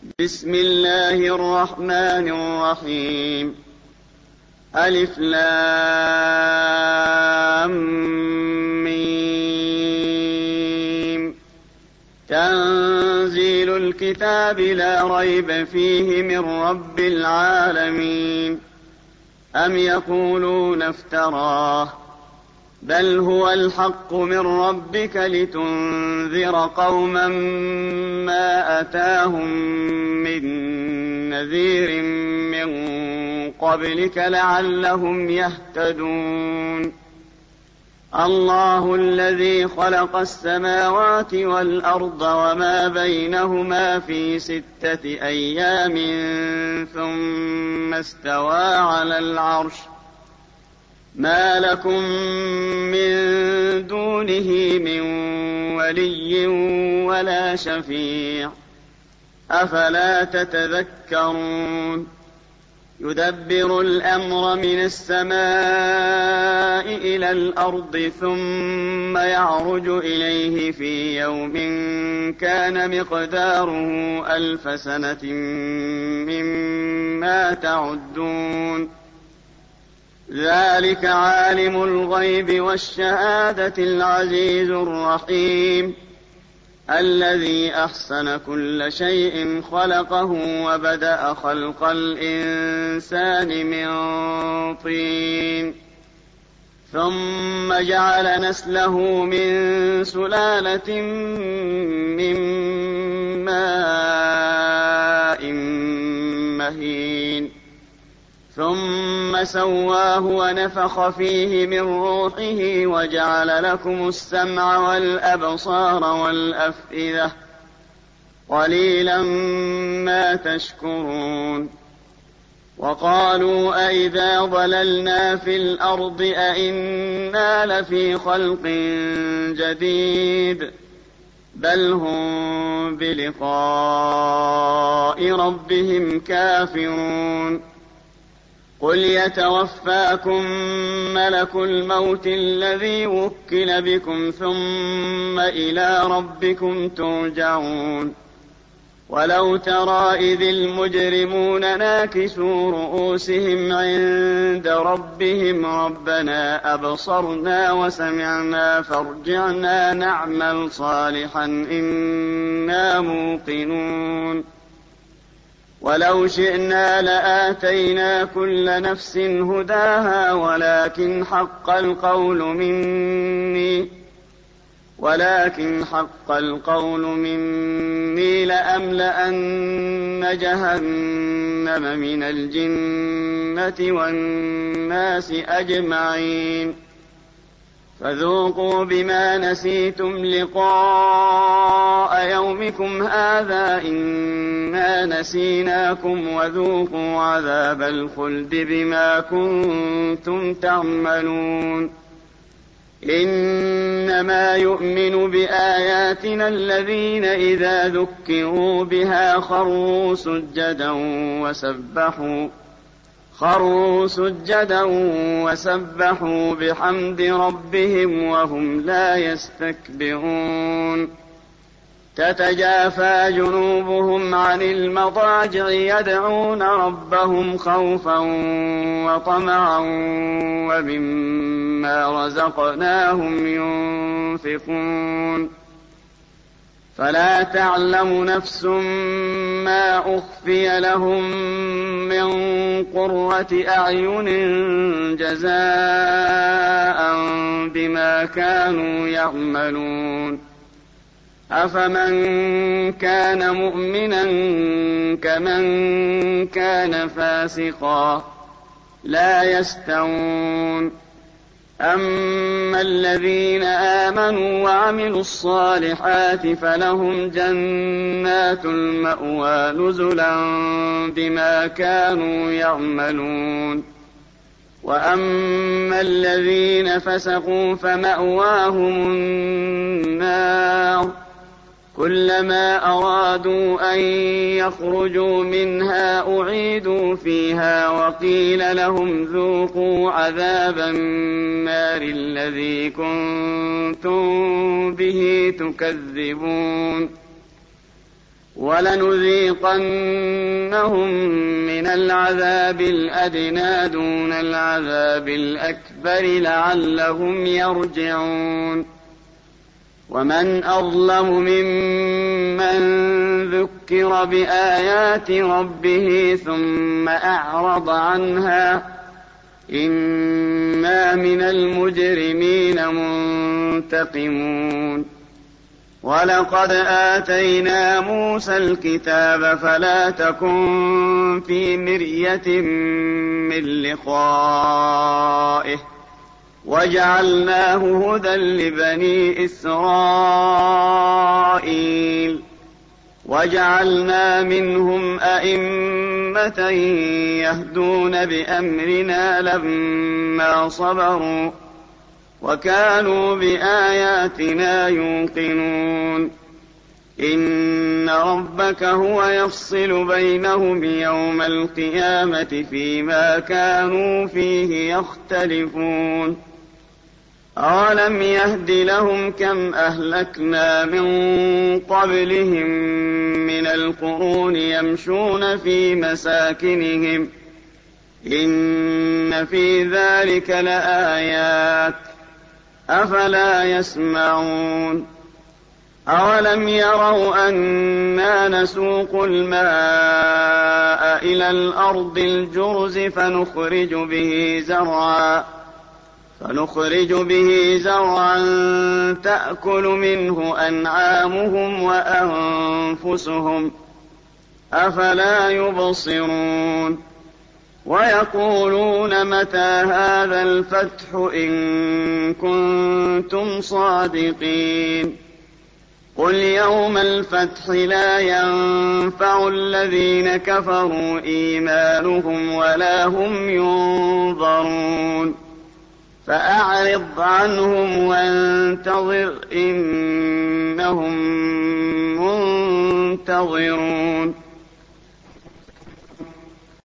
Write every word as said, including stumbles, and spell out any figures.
بسم الله الرحمن الرحيم. ألف لام ميم. تنزيل الكتاب لا ريب فيه من رب العالمين. أم يقولون افتراه بل هو الحق من ربك لتنذر قوما ما أتاهم من نذير من قبلك لعلهم يهتدون. الله الذي خلق السماوات والأرض وما بينهما في ستة أيام ثم استوى على العرش ما لكم من دونه من ولي ولا شفيع أفلا تتذكرون. يدبر الأمر من السماء إلى الأرض ثم يعرج إليه في يوم كان مقداره ألف سنة مما تعدون. ذلك عالم الغيب والشهادة العزيز الرحيم الذي أحسن كل شيء خلقه وبدأ خلق الإنسان من طين ثم جعل نسله من سلالة من ماء مهين ثم سواه ونفخ فيه من روحه وجعل لكم السمع والأبصار والأفئدة قليلا ما تشكرون. وقالوا أئذا ضللنا في الأرض أئنا لفي خلق جديد بل هم بلقاء ربهم كافرون. قل يتوفاكم ملك الموت الذي وكل بكم ثم إلى ربكم ترجعون. ولو ترى إذ المجرمون ناكسوا رؤوسهم عند ربهم ربنا أبصرنا وسمعنا فارجعنا نعمل صالحا إنا موقنون. ولو شئنا لآتينا كل نفس هداها ولكن حق القول مني ولكن حق القول مني لأملأن جهنم من الجنة والناس أجمعين. فذوقوا بما نسيتم لقاء يومكم هذا إنا نسيناكم وذوقوا عذاب الخلد بما كنتم تعملون. إنما يؤمن بآياتنا الذين إذا ذكروا بها خروا سجدا وسبحوا خروا سجدا وسبحوا بحمد ربهم وهم لا يستكبرون. تتجافى جنوبهم عن المضاجع يدعون ربهم خوفا وطمعا ومما رزقناهم ينفقون. فلا تعلم نفس ما أخفي لهم من قرة أعين جزاء بما كانوا يعملون. أفمن كان مؤمنا كمن كان فاسقا لا يستوون. أما الذين آمنوا وعملوا الصالحات فلهم جنات المأوى نزلا بما كانوا يعملون. وأما الذين فسقوا فمأواهم النار كلما أرادوا أن يخرجوا منها أعيدوا فيها وقيل لهم ذوقوا عذاب النار الذي كنتم به تكذبون. ولنذيقنهم من العذاب الأدنى دون العذاب الأكبر لعلهم يرجعون. ومن أظلم ممن ذكر بآيات ربه ثم أعرض عنها إنا من المجرمين منتقمون. ولقد آتينا موسى الكتاب فلا تكن في مرية من لقائه وجعلناه هدى لبني إسرائيل وجعلنا منهم أئمة يهدون بأمرنا لما صبروا وكانوا بآياتنا يوقنون. إن ربك هو يفصل بينهم يوم القيامة فيما كانوا فيه يختلفون. أولم يهد لهم كم أهلكنا من قبلهم من القرون يمشون في مساكنهم إن في ذلك لآيات أفلا يسمعون. أولم يروا أنا نسوق الماء إلى الأرض الجرز فنخرج به زرعا فنخرج به زرعا تأكل منه أنعامهم وأنفسهم أفلا يبصرون. ويقولون متى هذا الفتح إن كنتم صادقين. قل يوم الفتح لا ينفع الذين كفروا إيمانهم ولا هم ينظرون. فأعرض عنهم وانتظر إنهم منتظرون.